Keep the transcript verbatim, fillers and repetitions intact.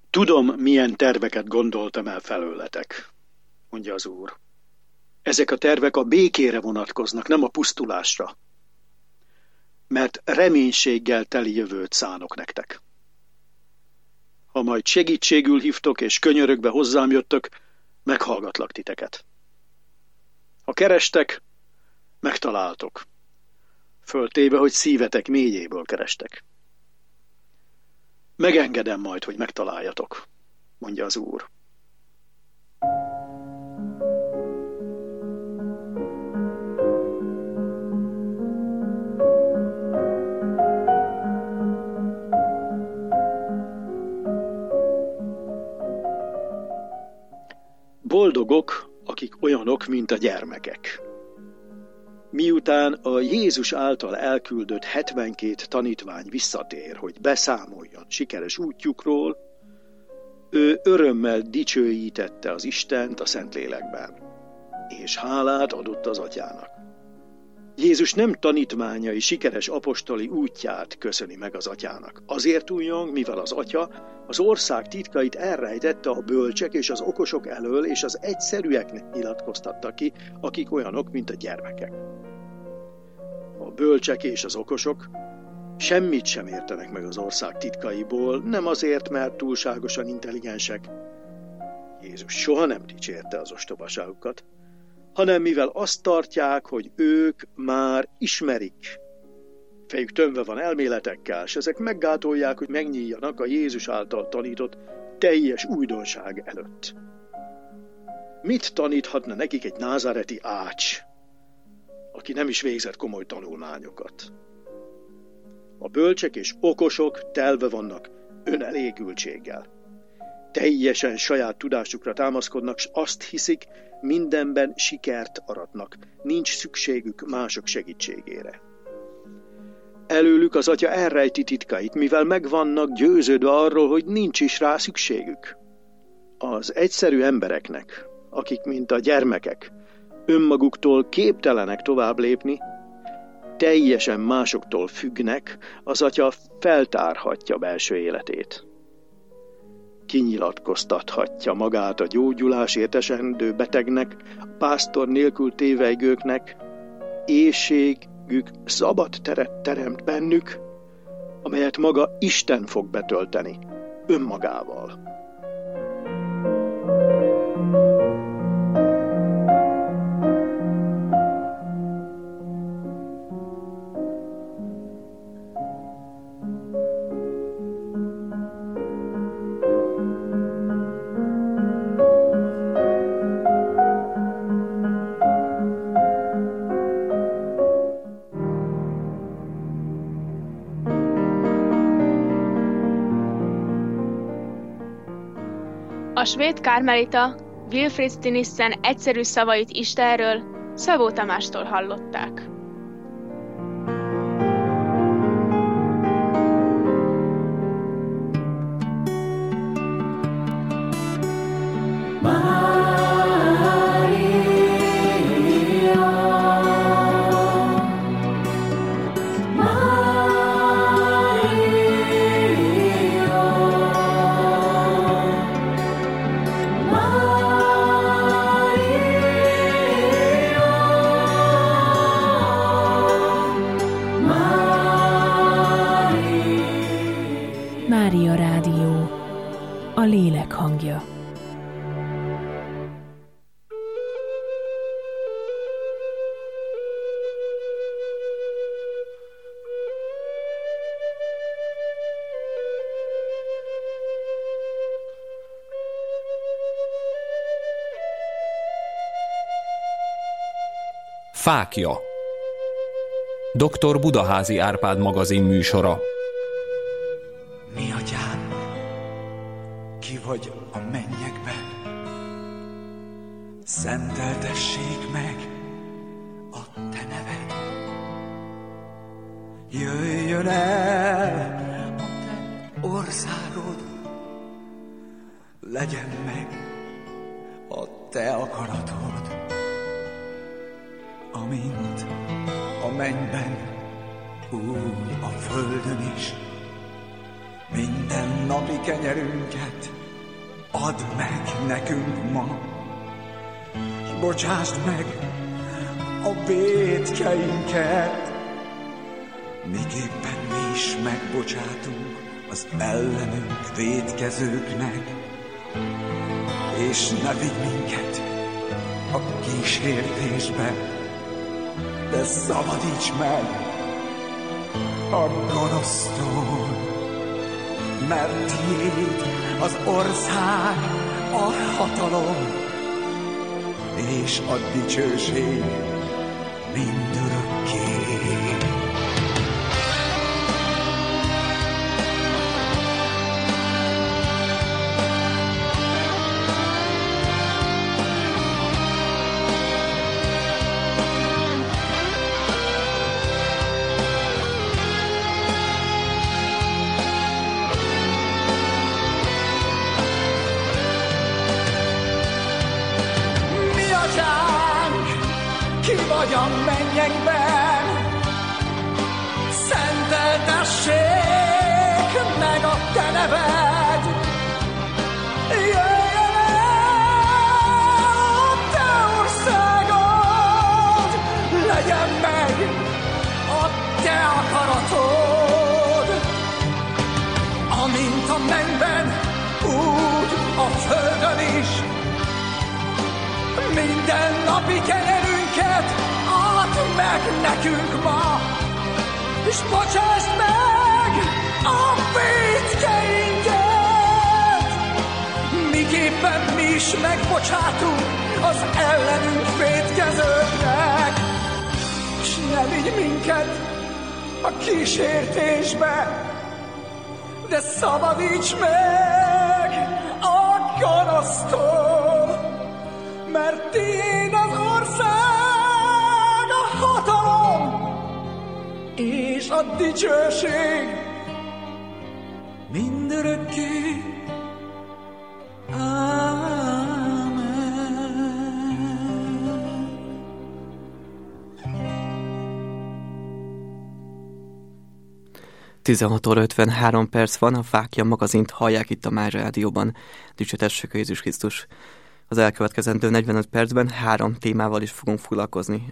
Tudom, milyen terveket gondoltam el felőletek, mondja az Úr. Ezek a tervek a békére vonatkoznak, nem a pusztulásra. Mert reménységgel teli jövőt szánok nektek. Ha majd segítségül hívtok és könyörögve hozzám jöttök, meghallgatlak titeket. Ha kerestek, megtaláltok. Föltéve, hogy szívetek mélyéből kerestek. Megengedem majd, hogy megtaláljatok, mondja az Úr. Boldogok, akik olyanok, mint a gyermekek. Miután a Jézus által elküldött hetvenkét tanítvány visszatér, hogy beszámoljon sikeres útjukról, ő örömmel dicsőítette az Istent a Szentlélekben, és hálát adott az Atyának. Jézus nem tanítmányai sikeres apostoli útját köszöni meg az Atyának. Azért újjong, mivel az Atya az ország titkait elrejtette a bölcsek és az okosok elől, és az egyszerűeknek nyilatkoztatta ki, akik olyanok, mint a gyermekek. A bölcsek és az okosok semmit sem értenek meg az ország titkaiból, nem azért, mert túlságosan intelligensek. Jézus soha nem dicsérte az ostobaságukat, hanem mivel azt tartják, hogy ők már ismerik. Fejük tömve van elméletekkel, és ezek meggátolják, hogy megnyíljanak a Jézus által tanított teljes újdonság előtt. Mit taníthatna nekik egy názáreti ács, aki nem is végzett komoly tanulmányokat? A bölcsek és okosok telve vannak önelégültséggel. Teljesen saját tudásukra támaszkodnak, s azt hiszik, mindenben sikert aratnak, nincs szükségük mások segítségére. Előlük az Atya elrejti titkait, mivel meg vannak győződve arról, hogy nincs is rá szükségük. Az egyszerű embereknek, akik mint a gyermekek, önmaguktól képtelenek tovább lépni, teljesen másoktól függnek, az Atya feltárhatja belső életét. Kinyilatkoztathatja magát a gyógyulásért esendő betegnek, a pásztor nélkül tévejgőknek, éhségük szabad teret teremt bennük, amelyet maga Isten fog betölteni önmagával. A svéd kármelita Wilfrid Stinissen egyszerű szavait Istenről Szabó Tamástól hallották. Mária Rádió, a lélek hangja. Fákja. doktor Budaházi Árpád magazin műsora. Mi atyám, ki vagy a mennyekben, szenteltessék meg a te neved. Jöjjön el a te országod, legyen meg a te akaratod, amint a mennyben, úgy a földön is. Minden napi kenyerünket add meg nekünk ma, s bocsásd meg a vétkeinket, miképpen mi is megbocsátunk az ellenünk vétkezőknek, és ne vigy minket a kísértésbe, de szabadíts meg a gonosztól, mert tiéd az ország, a hatalom és a dicsőség mindörökké. Vagy a mennyekben, szenteltessék meg a te neved. Jöjjön el a te országod, legyen meg a te akaratod, amint a mennyben, úgy a földön is. Minden napi kenyerünket add meg nekünk ma, és bocsásd meg a vétkeinket, miképpen mi is megbocsátunk az ellenünk vétkezőknek, és ne vigy minket a kísértésbe, de szabadíts meg a gonosztól, mert tiéd az ország, a hatalom és a dicsőség mindörökké. Ámen. tizenhat óra ötvenhárom perc van, a Fáklya magazint hallják itt a Mária Rádióban. Dicsőtessük a Jézus Krisztus! Az elkövetkezendő negyvenöt percben három témával is fogunk foglalkozni.